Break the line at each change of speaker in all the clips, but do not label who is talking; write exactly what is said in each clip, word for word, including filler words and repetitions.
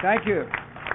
Thank you.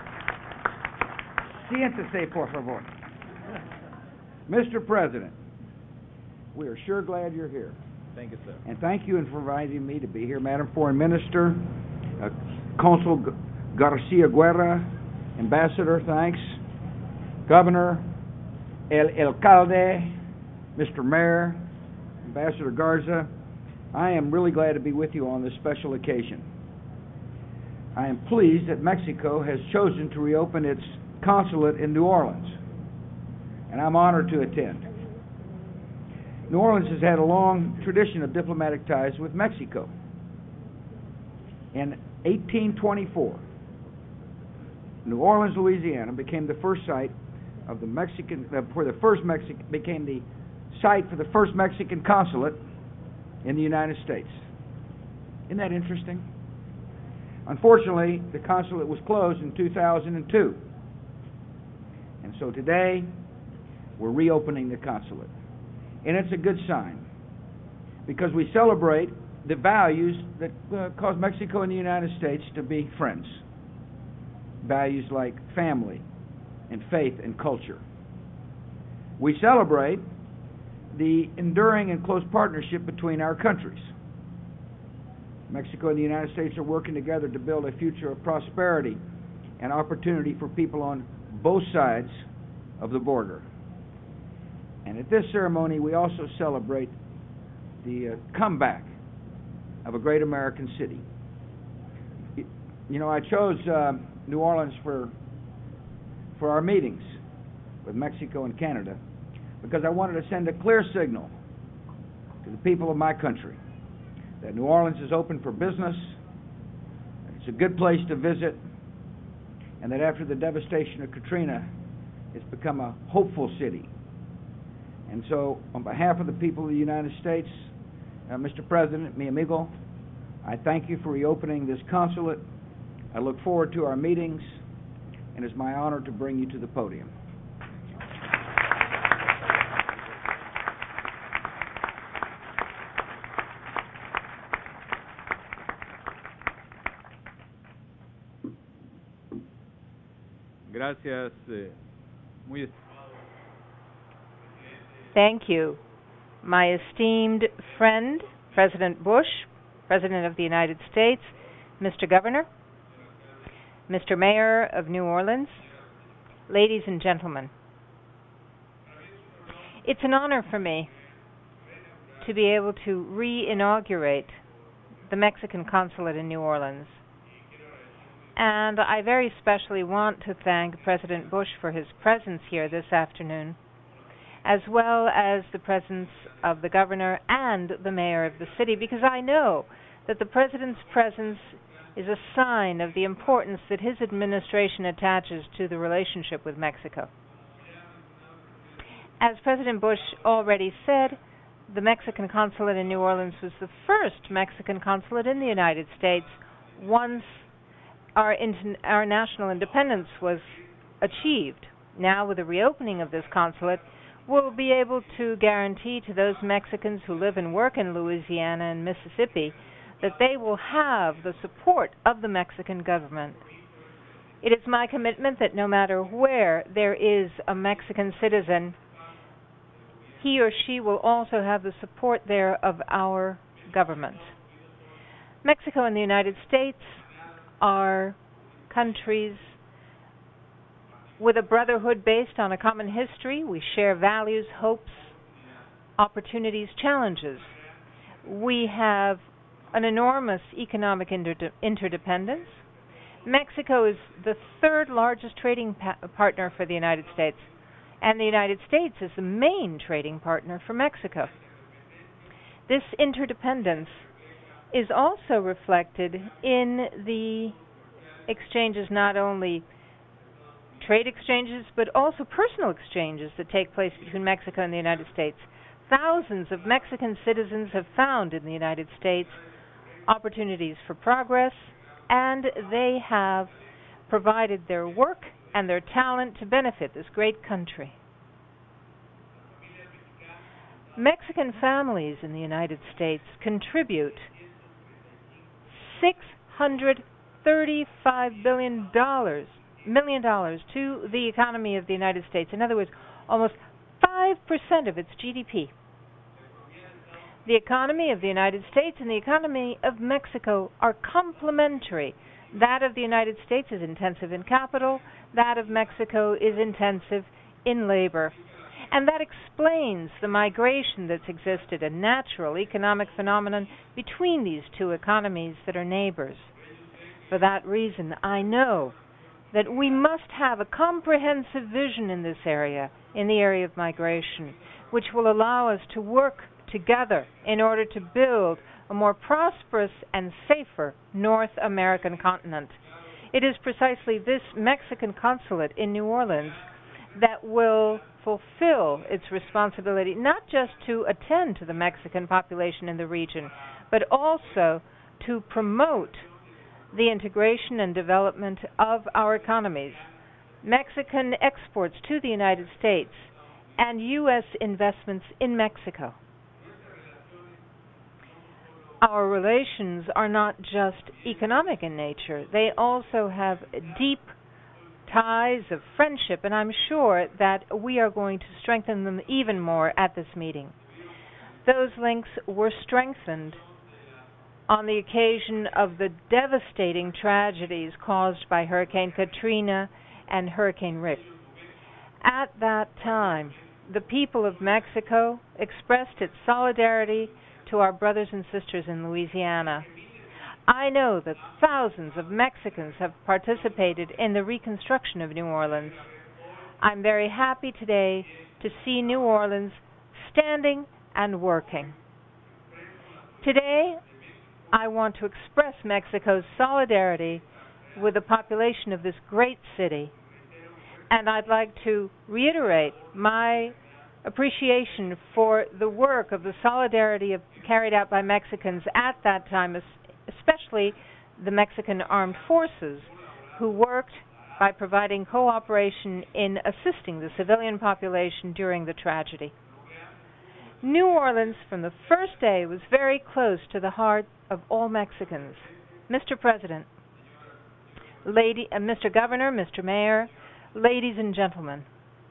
Siéntese, por favor. Mister President, we are sure glad you're here.
Thank you, sir.
And thank you for inviting me to be here. Madam Foreign Minister, uh, Consul G- Garcia Guerra, Ambassador, thanks. Governor, El Alcalde, Mister Mayor, Ambassador Garza, I am really glad to be with you on this special occasion. I am pleased that Mexico has chosen to reopen its consulate in New Orleans, and I'm honored to attend. New Orleans has had a long tradition of diplomatic ties with Mexico. In eighteen twenty-four, New Orleans, Louisiana, became the first site of the Mexican, uh, for the first Mexican, became the site for the first Mexican consulate in the United States. Isn't that interesting? Unfortunately, the consulate was closed in two thousand two. And so today, we're reopening the consulate. And it's a good sign, because we celebrate the values that uh, cause Mexico and the United States to be friends. Values like family and faith and culture. We celebrate the enduring and close partnership between our countries. Mexico and the United States are working together to build a future of prosperity and opportunity for people on both sides of the border. And at this ceremony, we also celebrate the uh, comeback of a great American city. You know, I chose uh, New Orleans for for our meetings with Mexico and Canada because I wanted to send a clear signal to the people of my country that New Orleans is open for business, that it's a good place to visit, and that after the devastation of Katrina, it's become a hopeful city. And so, on behalf of the people of the United States, uh, Mister President, mi amigo, I thank you for reopening this consulate. I look forward to our meetings, and it's my honor to bring you to the podium.
Gracias. Eh, muy
Thank you. My esteemed friend, President Bush, President of the United States, Mister Governor, Mister Mayor of New Orleans, ladies and gentlemen. It's an honor for me to be able to re-inaugurate the Mexican consulate in New Orleans. And I very specially want to thank President Bush for his presence here this afternoon, as well as the presence of the governor and the mayor of the city, because I know that the president's presence is a sign of the importance that his administration attaches to the relationship with Mexico. As President Bush already said, the Mexican consulate in New Orleans was the first Mexican consulate in the United States once our, in- our national independence was achieved. Now, with the reopening of this consulate, we'll be able to guarantee to those Mexicans who live and work in Louisiana and Mississippi that they will have the support of the Mexican government. It is my commitment that no matter where there is a Mexican citizen, he or she will also have the support there of our government. Mexico and the United States are countries with a brotherhood based on a common history. We share values, hopes, opportunities, challenges. We have an enormous economic inter- interdependence. Mexico is the third largest trading pa- partner for the United States, and the United States is the main trading partner for Mexico. This interdependence is also reflected in the exchanges, not only trade exchanges, but also personal exchanges that take place between Mexico and the United States. Thousands of Mexican citizens have found in the United States opportunities for progress, and they have provided their work and their talent to benefit this great country. Mexican families in the United States contribute six hundred thirty-five billion dollars, million dollars to the economy of the United States. In other words, almost five percent of its G D P. The economy of the United States and the economy of Mexico are complementary. That of the United States is intensive in capital, that of Mexico is intensive in labor. And that explains the migration that's existed, a natural economic phenomenon between these two economies that are neighbors. For that reason, I know that we must have a comprehensive vision in this area, in the area of migration, which will allow us to work together in order to build a more prosperous and safer North American continent. It is precisely this Mexican consulate in New Orleans that will fulfill its responsibility not just to attend to the Mexican population in the region, but also to promote the integration and development of our economies, Mexican exports to the United States, and U S investments in Mexico. Our relations are not just economic in nature. They also have deep ties of friendship, and I'm sure that we are going to strengthen them even more at this meeting. Those links were strengthened on the occasion of the devastating tragedies caused by Hurricane Katrina and Hurricane Rick. At that time, the people of Mexico expressed its solidarity to our brothers and sisters in Louisiana. I know that thousands of Mexicans have participated in the reconstruction of New Orleans. I'm very happy today to see New Orleans standing and working. Today, I want to express Mexico's solidarity with the population of this great city, and I'd like to reiterate my appreciation for the work of the solidarity of, carried out by Mexicans at that time, especially the Mexican armed forces, who worked by providing cooperation in assisting the civilian population during the tragedy. New Orleans, from the first day, was very close to the heart of all Mexicans. Mister President, lady, uh, Mister Governor, Mister Mayor, ladies and gentlemen,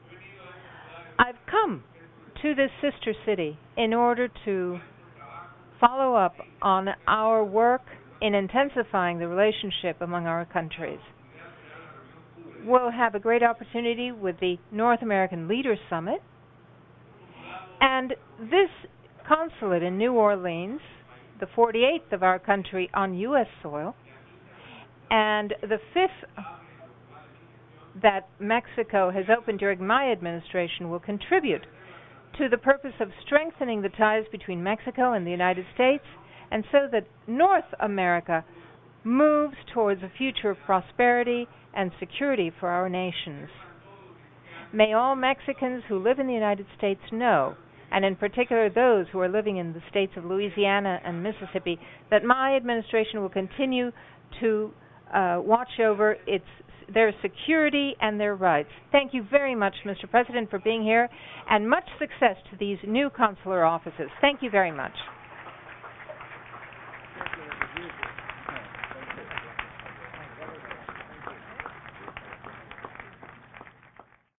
I've come to this sister city in order to follow up on our work in intensifying the relationship among our countries. We'll have a great opportunity with the North American Leaders Summit, and this consulate in New Orleans, the forty-eighth of our country on U S soil, and the fifth that Mexico has opened during my administration, will contribute to the purpose of strengthening the ties between Mexico and the United States, and so that North America moves towards a future of prosperity and security for our nations. May all Mexicans who live in the United States know, and in particular those who are living in the states of Louisiana and Mississippi, that my administration will continue to uh, watch over its their security and their rights. Thank you very much, Mister President, for being here, and much success to these new consular offices. Thank you very much.